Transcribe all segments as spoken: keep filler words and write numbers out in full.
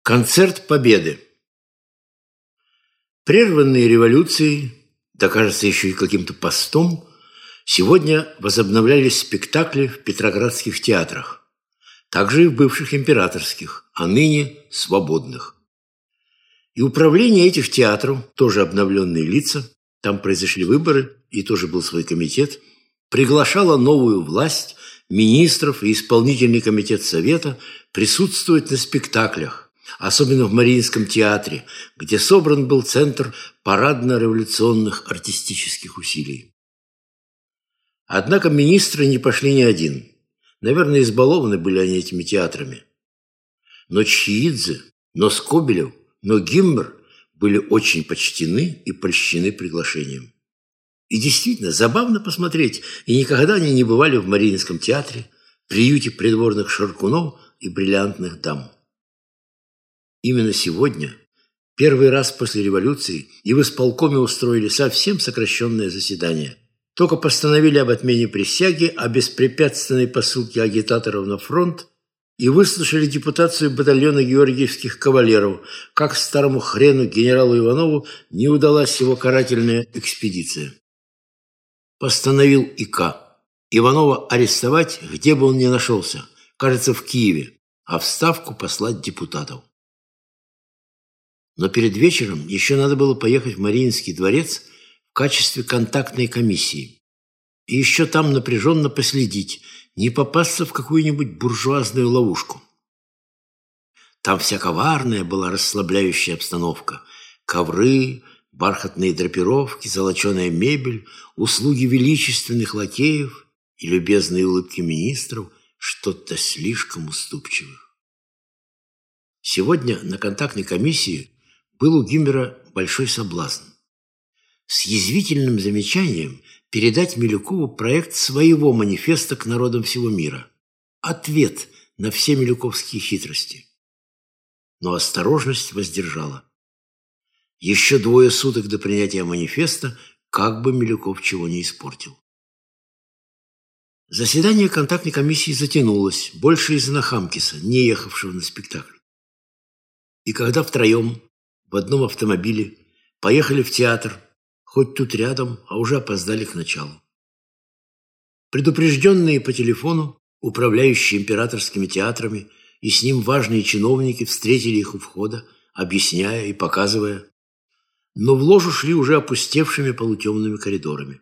Концерт Победы. Прерванные революцией, да, кажется, еще и каким-то постом, сегодня возобновлялись спектакли в петроградских театрах, также и в бывших императорских, а ныне свободных. И управление этих театров, тоже обновленные лица, там произошли выборы, и тоже был свой комитет, приглашало новую власть, министров и исполнительный комитет Совета присутствовать на спектаклях, особенно в Мариинском театре, где собран был центр парадно-революционных артистических усилий. Однако министры не пошли ни один. Наверное, избалованы были они этими театрами. Но Чхеидзе, но Скобелев, но Гиммер были очень почтены и польщены приглашением. И действительно, забавно посмотреть, и никогда они не бывали в Мариинском театре, приюте придворных шаркунов и бриллиантных дам. Именно сегодня, первый раз после революции, и в исполкоме устроили совсем сокращенное заседание. Только постановили об отмене присяги, о беспрепятственной посылке агитаторов на фронт и выслушали депутацию батальона георгиевских кавалеров, как старому хрену генералу Иванову не удалась его карательная экспедиция. Постановил ИК Иванова арестовать, где бы он ни нашелся, кажется, в Киеве, а в Ставку послать депутатов. Но перед вечером еще надо было поехать в Мариинский дворец в качестве контактной комиссии. И еще там напряженно последить, не попасться в какую-нибудь буржуазную ловушку. Там вся коварная была расслабляющая обстановка. Ковры, бархатные драпировки, золоченая мебель, услуги величественных лакеев и любезные улыбки министров, что-то слишком уступчивых. Сегодня на контактной комиссии был у Гиммера большой соблазн с язвительным замечанием передать Милюкову проект своего манифеста к народам всего мира, ответ на все милюковские хитрости. Но осторожность воздержала. Еще двое суток до принятия манифеста, как бы Милюков чего не испортил. Заседание контактной комиссии затянулось, больше из-за Нахамкиса, не ехавшего на спектакль. И когда втроем в одном автомобиле поехали в театр, хоть тут рядом, а уже опоздали к началу. Предупрежденные по телефону, управляющие императорскими театрами и с ним важные чиновники встретили их у входа, объясняя и показывая, но в ложу шли уже опустевшими полутемными коридорами.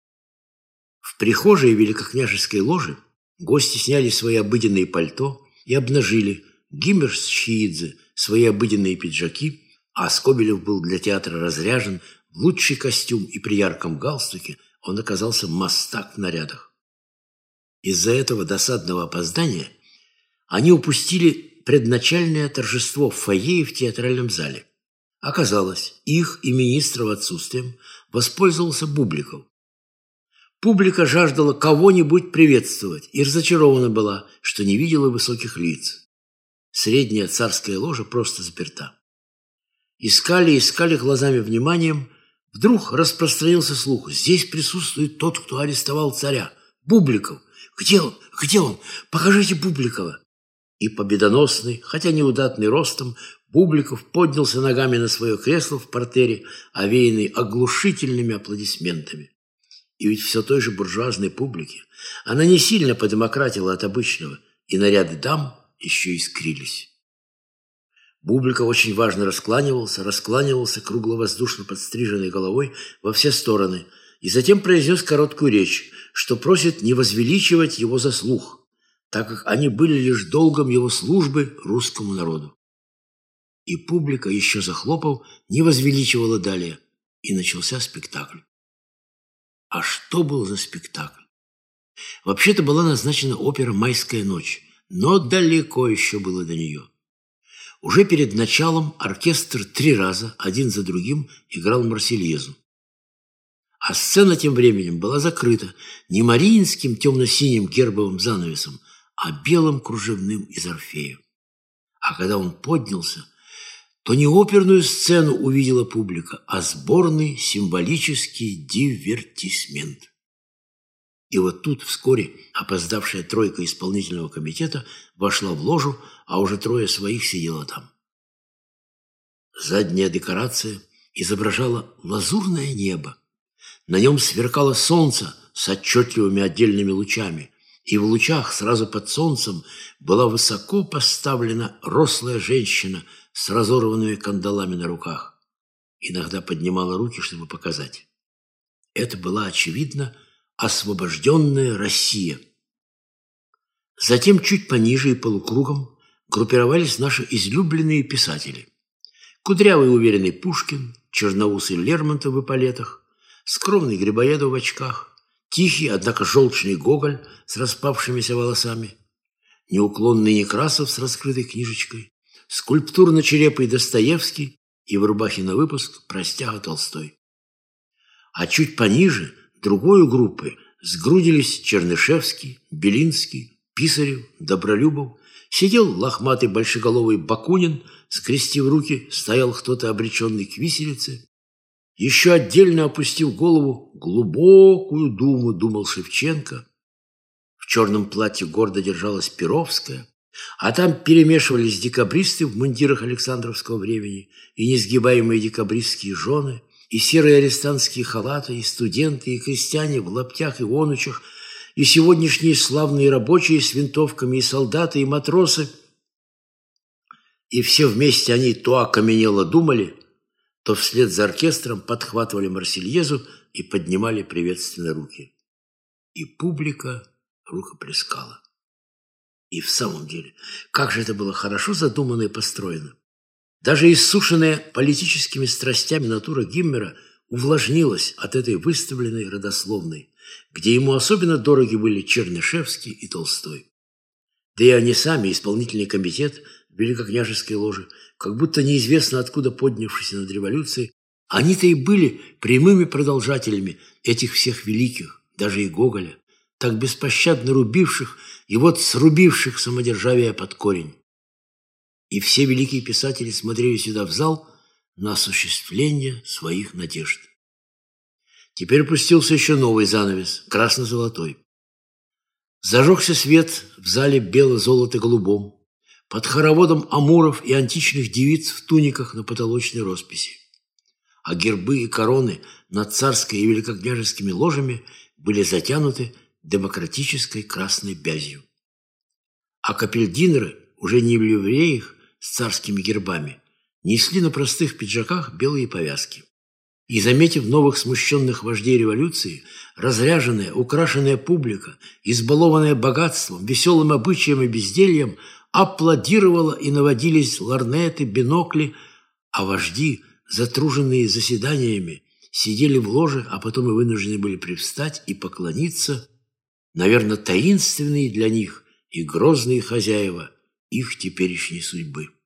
В прихожей великокняжеской ложи гости сняли свои обыденные пальто и обнажили Гиммер с Чхеидзе свои обыденные пиджаки, а Скобелев был для театра разряжен в лучший костюм, и при ярком галстуке он оказался мастак в нарядах. Из-за этого досадного опоздания они упустили предначальное торжество в фойе и в театральном зале. Оказалось, их и министров отсутствием воспользовался Бубликов. Публика жаждала кого-нибудь приветствовать и разочарована была, что не видела высоких лиц. Средняя царская ложа просто заперта. Искали, искали глазами вниманием. Вдруг распространился слух. Здесь присутствует тот, кто арестовал царя. Бубликов. Где он? Где он? Покажите Бубликова. И победоносный, хотя неудатный ростом, Бубликов поднялся ногами на свое кресло в партере, овеянный оглушительными аплодисментами. И ведь все той же буржуазной публике она не сильно подемократила от обычного, и наряды дам еще искрились. Бубликов очень важно раскланивался, раскланивался кругловоздушно подстриженной головой во все стороны и затем произнес короткую речь, что просит не возвеличивать его заслуг, так как они были лишь долгом его службы русскому народу. И публика, еще захлопав, не возвеличивала далее, и начался спектакль. А что был за спектакль? Вообще-то была назначена опера «Майская ночь», но далеко еще было до нее. Уже перед началом оркестр три раза, один за другим, играл Марсельезу. А сцена тем временем была закрыта не мариинским темно-синим гербовым занавесом, а белым кружевным из Орфея. А когда он поднялся, то не оперную сцену увидела публика, а сборный символический дивертисмент. И вот тут вскоре опоздавшая тройка исполнительного комитета вошла в ложу, а уже трое своих сидело там. Задняя декорация изображала лазурное небо. На нем сверкало солнце с отчетливыми отдельными лучами, и в лучах сразу под солнцем была высоко поставлена рослая женщина с разорванными кандалами на руках. Иногда поднимала руки, чтобы показать. Это была, очевидно, освобожденная Россия. Затем чуть пониже и полукругом группировались наши излюбленные писатели. Кудрявый уверенный Пушкин, черноусый Лермонтов в эполетах, скромный Грибоедов в очках, тихий, однако желчный Гоголь с распавшимися волосами, неуклонный Некрасов с раскрытой книжечкой, скульптурно-черепый Достоевский и в рубахе на выпуск простяга Толстой. А чуть пониже другой группы сгрудились Чернышевский, Белинский, Писарев, Добролюбов. Сидел лохматый большеголовый Бакунин, скрестив руки, стоял кто-то обреченный к виселице. Еще отдельно опустив голову, глубокую думу думал Шевченко. В черном платье гордо держалась Перовская, а там перемешивались декабристы в мундирах Александровского времени, и несгибаемые декабристские жены, и серые арестантские халаты, и студенты, и крестьяне в лаптях и онучах, и сегодняшние славные рабочие с винтовками, и солдаты, и матросы. И все вместе они то окаменело думали, то вслед за оркестром подхватывали Марсельезу и поднимали приветственно руки. И публика рукоплескала. И в самом деле, как же это было хорошо задумано и построено. Даже иссушенная политическими страстями натура Гиммера увлажнилась от этой выставленной родословной, где ему особенно дороги были Чернышевский и Толстой. Да и они сами, исполнительный комитет Великокняжеской ложи, как будто неизвестно откуда поднявшись над революцией, они-то и были прямыми продолжателями этих всех великих, даже и Гоголя, так беспощадно рубивших и вот срубивших самодержавие под корень. И все великие писатели смотрели сюда в зал на осуществление своих надежд. Теперь опустился еще новый занавес, красно-золотой. Зажегся свет в зале бело-золото-голубом, под хороводом амуров и античных девиц в туниках на потолочной росписи. А гербы и короны над царской и великокняжескими ложами были затянуты демократической красной бязью. А капельдинеры, уже не в ливреях с царскими гербами, несли на простых пиджаках белые повязки. И, заметив новых смущенных вождей революции, разряженная, украшенная публика, избалованная богатством, веселым обычаем и бездельем, аплодировала, и наводились лорнеты, бинокли, а вожди, затруженные заседаниями, сидели в ложе, а потом и вынуждены были привстать и поклониться, наверное, таинственные для них и грозные хозяева их теперешней судьбы.